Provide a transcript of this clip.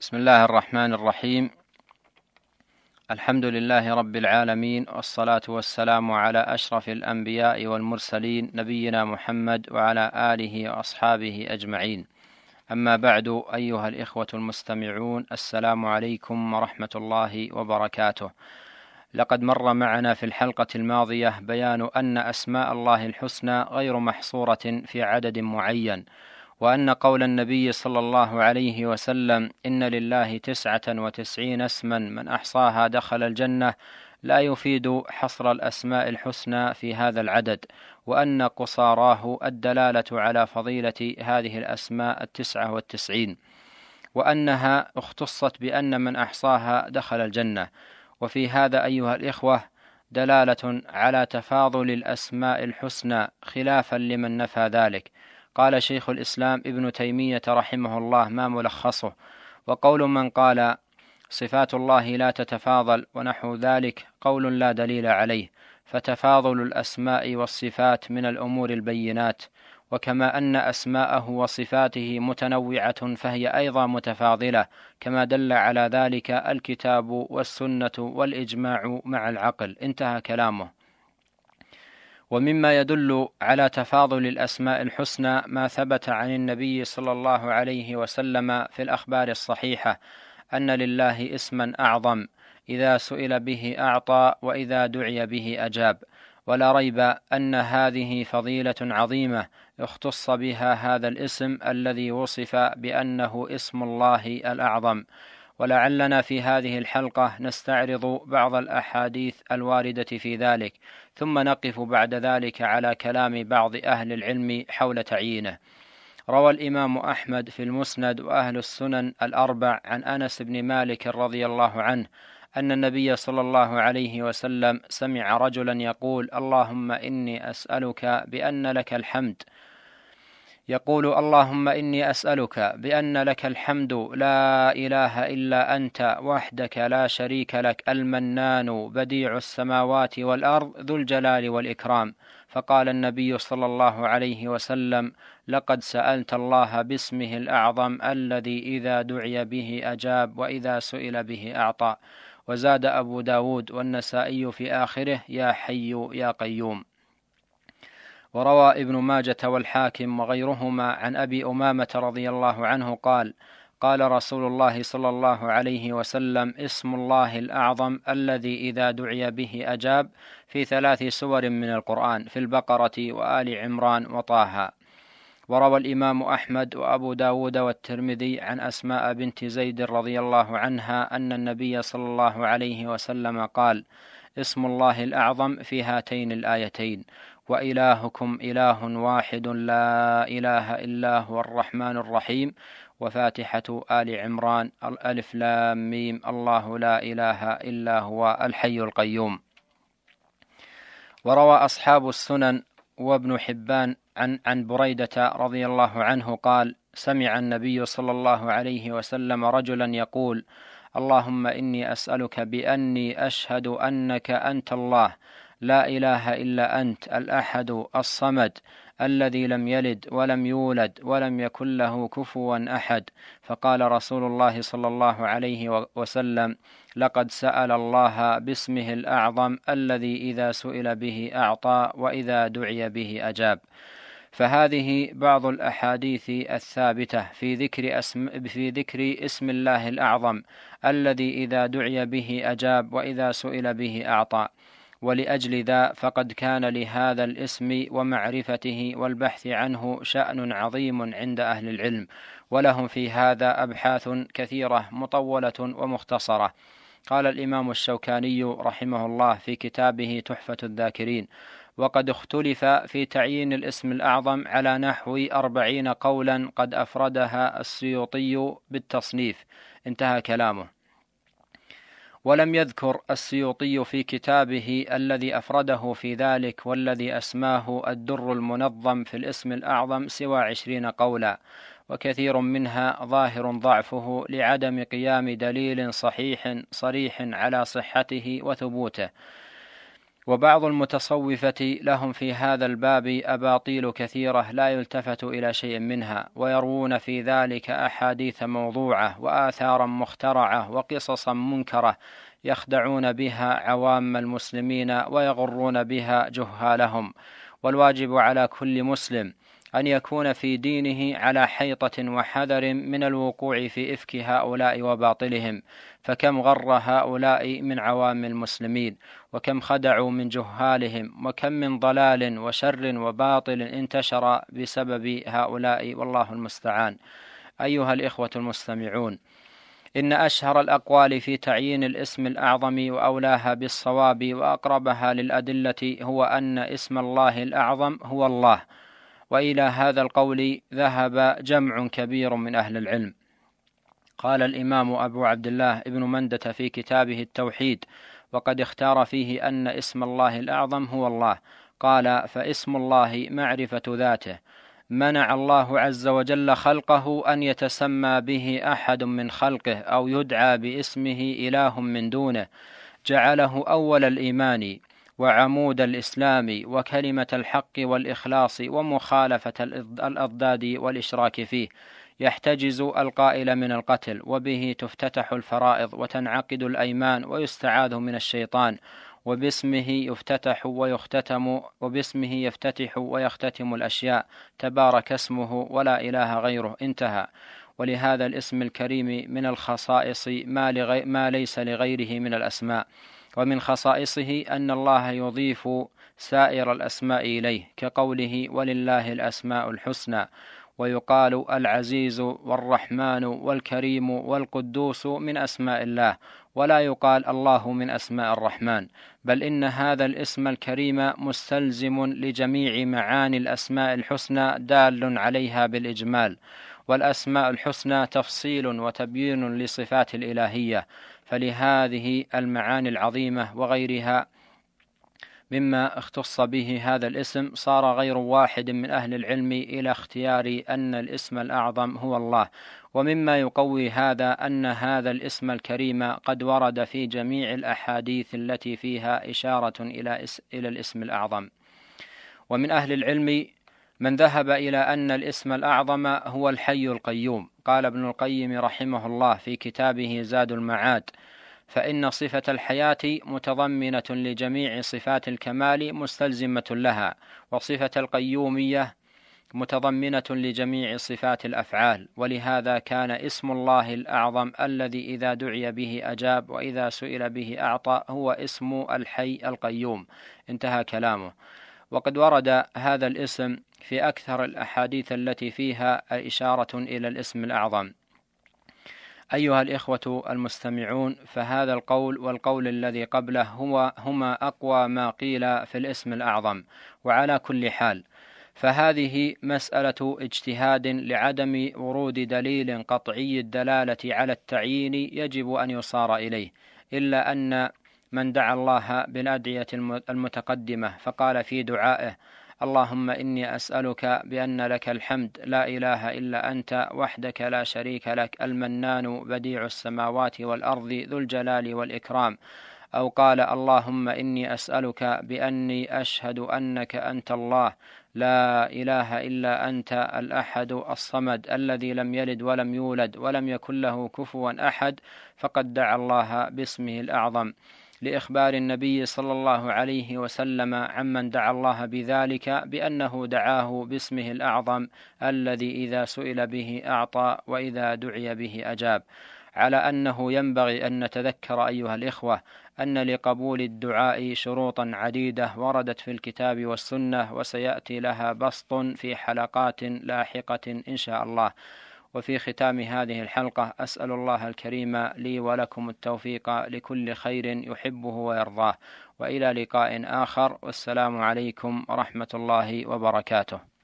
بسم الله الرحمن الرحيم. الحمد لله رب العالمين، والصلاة والسلام على أشرف الأنبياء والمرسلين، نبينا محمد وعلى آله وأصحابه أجمعين. أما بعد، أيها الإخوة المستمعون، السلام عليكم ورحمة الله وبركاته. لقد مر معنا في الحلقة الماضية بيان أن أسماء الله الحسنى غير محصورة في عدد معين، وأن قول النبي صلى الله عليه وسلم إن لله 99 اسما من أحصاها دخل الجنة لا يفيد حصر الأسماء الحسنى في هذا العدد، وأن قصاراه الدلالة على فضيلة هذه الأسماء 99، وأنها اختصت بأن من أحصاها دخل الجنة. وفي هذا أيها الإخوة دلالة على تفاضل الأسماء الحسنى خلافا لمن نفى ذلك. قال شيخ الإسلام ابن تيمية رحمه الله ما ملخصه: وقول من قال صفات الله لا تتفاضل ونحو ذلك قول لا دليل عليه، فتفاضل الأسماء والصفات من الأمور البينات، وكما أن أسماءه وصفاته متنوعة فهي أيضا متفاضلة، كما دل على ذلك الكتاب والسنة والإجماع مع العقل. انتهى كلامه. ومما يدل على تفاضل الأسماء الحسنى ما ثبت عن النبي صلى الله عليه وسلم في الأخبار الصحيحة أن لله اسما أعظم إذا سئل به أعطى وإذا دعي به أجاب، ولا ريب أن هذه فضيلة عظيمة اختص بها هذا الاسم الذي وصف بأنه اسم الله الأعظم. ولعلنا في هذه الحلقة نستعرض بعض الأحاديث الواردة في ذلك، ثم نقف بعد ذلك على كلام بعض أهل العلم حول تعيينه. روى الإمام أحمد في المسند وأهل السنن الأربع عن أنس بن مالك رضي الله عنه أن النبي صلى الله عليه وسلم سمع رجلا يقول: اللهم إني أسألك بأن لك الحمد، يقول: اللهم إني أسألك بأن لك الحمد لا إله إلا أنت وحدك لا شريك لك، المنان بديع السماوات والأرض ذو الجلال والإكرام. فقال النبي صلى الله عليه وسلم: لقد سألت الله باسمه الأعظم الذي إذا دعي به أجاب وإذا سئل به أعطى. وزاد أبو داود والنسائي في آخره: يا حي يا قيوم. وروى ابن ماجة والحاكم وغيرهما عن أبي أمامة رضي الله عنه قال: قال رسول الله صلى الله عليه وسلم: اسم الله الأعظم الذي إذا دعي به أجاب، في 3 سور من القرآن، في البقرة وآل عمران وطه. وروى الإمام أحمد وأبو داود والترمذي عن أسماء بنت زيد رضي الله عنها أن النبي صلى الله عليه وسلم قال: اسم الله الأعظم في هاتين الآيتين: وإلهكم إله واحد لا إله إلا هو الرحمن الرحيم، وفاتحة آل عمران: الألف لام ميم الله لا إله إلا هو الحي القيوم. وروى أصحاب السنن وابن حبان عن بريدة رضي الله عنه قال: سمع النبي صلى الله عليه وسلم رجلا يقول: اللهم إني أسألك بأني أشهد أنك أنت الله لا إله إلا أنت الأحد الصمد الذي لم يلد ولم يولد ولم يكن له كفوا أحد. فقال رسول الله صلى الله عليه وسلم: لقد سأل الله باسمه الأعظم الذي إذا سئل به أعطى وإذا دعي به أجاب. فهذه بعض الأحاديث الثابتة في ذكر اسم الله الأعظم الذي إذا دعي به أجاب وإذا سئل به أعطى. ولأجل ذا فقد كان لهذا الاسم ومعرفته والبحث عنه شأن عظيم عند أهل العلم، ولهم في هذا أبحاث كثيرة مطولة ومختصرة. قال الإمام الشوكاني رحمه الله في كتابه تحفة الذاكرين: وقد اختلف في تعيين الاسم الأعظم على نحو 40 قولا قد أفردها السيوطي بالتصنيف. انتهى كلامه. ولم يذكر السيوطي في كتابه الذي أفرده في ذلك والذي أسماه الدر المنظم في الاسم الأعظم سوى 20 قولا، وكثير منها ظاهر ضعفه لعدم قيام دليل صريح على صحته وثبوته. وبعض المتصوفة لهم في هذا الباب أباطيل كثيرة لا يلتفت إلى شيء منها، ويروون في ذلك أحاديث موضوعة وآثارا مخترعة وقصصا منكرة يخدعون بها عوام المسلمين ويغرون بها جهالهم. والواجب على كل مسلم أن يكون في دينه على حيطة وحذر من الوقوع في إفك هؤلاء وباطلهم، فكم غر هؤلاء من عوام المسلمين، وكم خدعوا من جهالهم، وكم من ضلال وشر وباطل انتشر بسبب هؤلاء، والله المستعان. أيها الإخوة المستمعون، إن أشهر الأقوال في تعيين الاسم الأعظم وأولاها بالصواب وأقربها للأدلة هو أن اسم الله الأعظم هو الله، وإلى هذا القول ذهب جمع كبير من أهل العلم. قال الإمام أبو عبد الله ابن مندة في كتابه التوحيد، وقد اختار فيه أن اسم الله الأعظم هو الله، قال: فاسم الله معرفة ذاته، منع الله عز وجل خلقه أن يتسمى به أحد من خلقه أو يدعى باسمه إله من دونه، جعله أول الإيمان وعمود الإسلام وكلمة الحق والإخلاص ومخالفة الأضداد والإشراك فيه، يحتجز القائل من القتل، وبه تفتتح الفرائض وتنعقد الأيمان ويستعاذ من الشيطان، وباسمه يفتتح ويختتم الأشياء، تبارك اسمه ولا إله غيره، انتهى. ولهذا الاسم الكريم من الخصائص ما ليس لغيره من الأسماء. ومن خصائصه أن الله يضيف سائر الأسماء إليه، كقوله: ولله الأسماء الحسنى. ويقال العزيز والرحمن والكريم والقدوس من أسماء الله، ولا يقال الله من أسماء الرحمن، بل إن هذا الاسم الكريم مستلزم لجميع معاني الأسماء الحسنى دال عليها بالإجمال. والأسماء الحسنى تفصيل وتبيين لصفات الإلهية، فلهذه المعاني العظيمة وغيرها مما اختص به هذا الاسم صار غير واحد من أهل العلم إلى اختيار أن الاسم الأعظم هو الله. ومما يقوي هذا أن هذا الاسم الكريم قد ورد في جميع الأحاديث التي فيها إشارة إلى الاسم الأعظم. ومن أهل العلم من ذهب إلى أن الاسم الأعظم هو الحي القيوم. قال ابن القيم رحمه الله في كتابه زاد المعاد: فإن صفة الحياة متضمنة لجميع صفات الكمال مستلزمة لها، وصفة القيومية متضمنة لجميع صفات الأفعال، ولهذا كان اسم الله الأعظم الذي إذا دعي به أجاب وإذا سئل به أعطى هو اسم الحي القيوم، انتهى كلامه. وقد ورد هذا الاسم في أكثر الأحاديث التي فيها إشارة إلى الاسم الأعظم. أيها الإخوة المستمعون، فهذا القول والقول الذي قبله هما أقوى ما قيل في الاسم الأعظم. وعلى كل حال فهذه مسألة اجتهاد لعدم ورود دليل قطعي الدلالة على التعيين يجب أن يصار إليه، إلا أن من دعا الله بالأدعية المتقدمة فقال في دعائه: اللهم إني أسألك بأن لك الحمد لا إله إلا أنت وحدك لا شريك لك المنان بديع السماوات والأرض ذو الجلال والإكرام، أو قال: اللهم إني أسألك بأني أشهد أنك أنت الله لا إله إلا أنت الأحد الصمد الذي لم يلد ولم يولد ولم يكن له كفوا أحد، فقد دعا الله باسمه الأعظم، لإخبار النبي صلى الله عليه وسلم عمن دعا الله بذلك بأنه دعاه باسمه الأعظم الذي إذا سئل به أعطى وإذا دعي به أجاب. على أنه ينبغي أن نتذكر أيها الإخوة أن لقبول الدعاء شروطا عديدة وردت في الكتاب والسنة، وسيأتي لها بسط في حلقات لاحقة إن شاء الله. وفي ختام هذه الحلقة أسأل الله الكريم لي ولكم التوفيق لكل خير يحبه ويرضاه، وإلى لقاء آخر، والسلام عليكم ورحمة الله وبركاته.